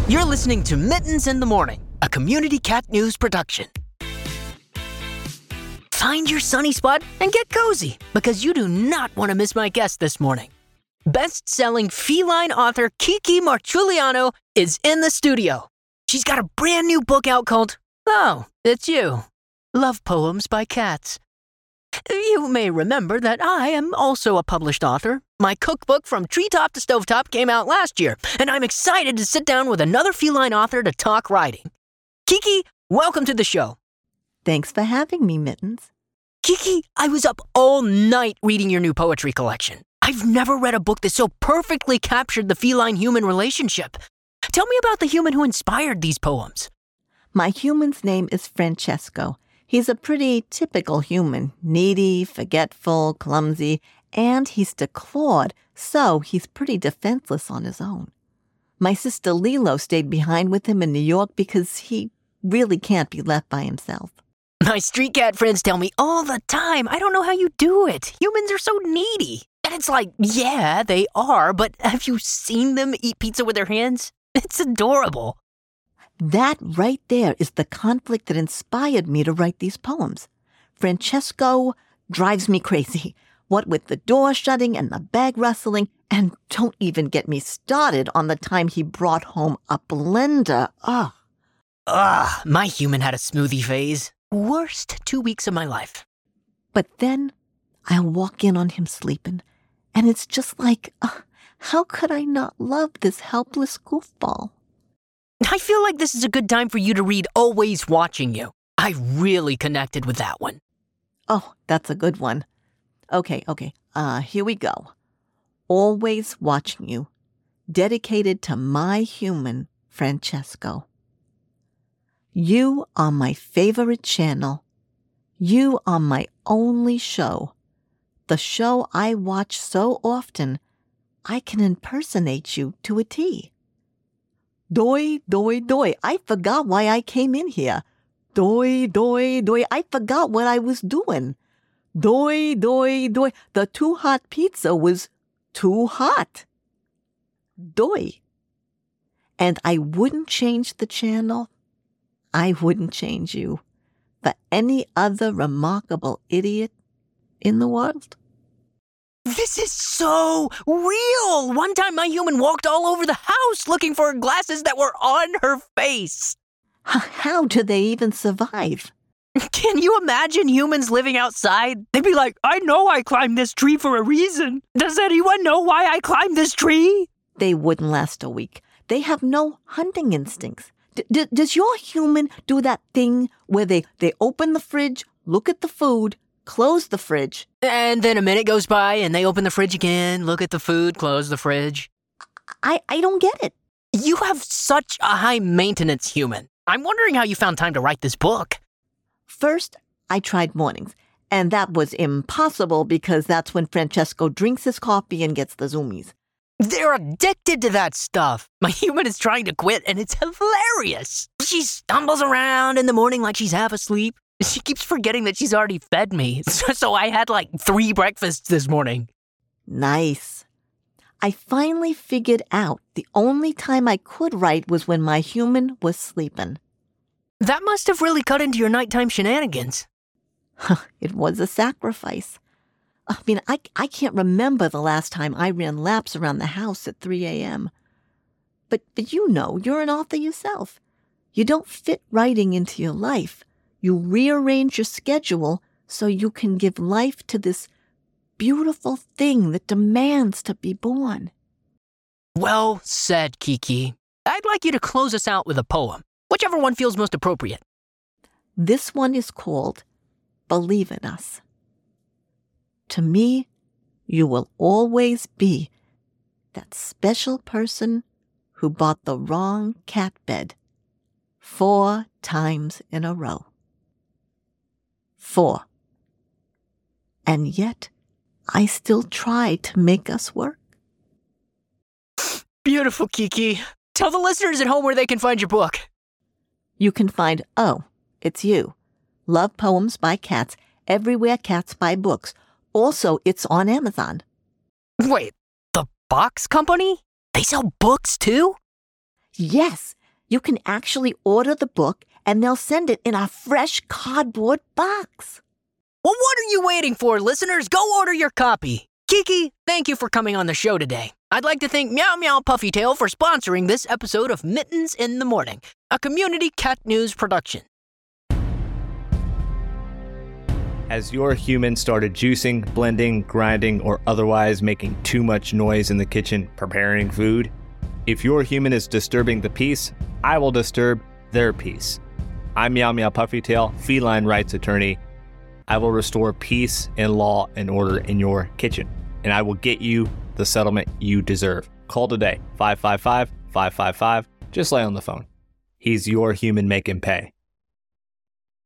You're listening to Mittens in the Morning, a Community Cat News production. Find your sunny spot and get cozy, because you do not want to miss my guest this morning. Best-selling feline author Kiki Marciuliano is in the studio. She's got a brand new book out called, Oh, It's You, Love Poems by Cats. You may remember that I am also a published author. My cookbook From Treetop to Stovetop came out last year, and I'm excited to sit down with another feline author to talk writing. Kiki, welcome to the show. Thanks for having me, Mittens. Kiki, I was up all night reading your new poetry collection. I've never read a book that so perfectly captured the feline-human relationship. Tell me about the human who inspired these poems. My human's name is Francesco. He's a pretty typical human, needy, forgetful, clumsy, and he's declawed, so he's pretty defenseless on his own. My sister Lilo stayed behind with him in New York because he really can't be left by himself. My street cat friends tell me all the time, I don't know how you do it. Humans are so needy. And it's like, yeah, they are, but have you seen them eat pizza with their hands? It's adorable. That right there is the conflict that inspired me to write these poems. Francesco drives me crazy. What with the door shutting and the bag rustling, and don't even get me started on the time he brought home a blender. My human had a smoothie phase. Worst 2 weeks of my life. But then I'll walk in on him sleeping, and it's just like, how could I not love this helpless goofball? I feel like this is a good time for you to read Always Watching You. I really connected with that one. Oh, that's a good one. Okay. Here we go. Always Watching You. Dedicated to my human, Francesco. You are my favorite channel. You are my only show. The show I watch so often, I can impersonate you to a T. Doi, doi, doi, I forgot why I came in here. Doi, doi, doi, I forgot what I was doing. Doi, doi, doi, the too hot pizza was too hot. Doi. And I wouldn't change the channel. I wouldn't change you for any other remarkable idiot in the world. This is so real! One time my human walked all over the house looking for her glasses that were on her face. How do they even survive? Can you imagine humans living outside? They'd be like, I know I climbed this tree for a reason. Does anyone know why I climbed this tree? They wouldn't last a week. They have no hunting instincts. Does your human do that thing where they open the fridge, look at the food, close the fridge? And then a minute goes by and they open the fridge again, look at the food, close the fridge. I don't get it. You have such a high-maintenance human. I'm wondering how you found time to write this book. First, I tried mornings, and that was impossible because that's when Francesco drinks his coffee and gets the zoomies. They're addicted to that stuff. My human is trying to quit, and it's hilarious. She stumbles around in the morning like she's half asleep. She keeps forgetting that she's already fed me, so I had like 3 breakfasts this morning. Nice. I finally figured out the only time I could write was when my human was sleeping. That must have really cut into your nighttime shenanigans. It was a sacrifice. I mean, I can't remember the last time I ran laps around the house at 3 a.m. But you know, you're an author yourself. You don't fit writing into your life. You rearrange your schedule so you can give life to this beautiful thing that demands to be born. Well said, Kiki. I'd like you to close us out with a poem, whichever one feels most appropriate. This one is called Believe in Us. To me, you will always be that special person who bought the wrong cat bed 4 times in a row. 4. And yet, I still try to make us work. Beautiful, Kiki. Tell the listeners at home where they can find your book. You can find Oh, It's You, Love Poems by Cats, everywhere cats buy books. Also, it's on Amazon. Wait, the box company? They sell books too? Yes, You can actually order the book and they'll send it in a fresh cardboard box. Well, what are you waiting for, listeners? Go order your copy. Kiki, thank you for coming on the show today. I'd like to thank Meow Meow Puffy Tail for sponsoring this episode of Mittens in the Morning, a community cat news production. Has your human started juicing, blending, grinding, or otherwise making too much noise in the kitchen preparing food? If your human is disturbing the peace, I will disturb their peace. I'm Meow Meow Puffy Tail, feline rights attorney. I will restore peace and law and order in your kitchen, and I will get you the settlement you deserve. Call today, 555-555. Just lay on the phone. He's your human, make him pay.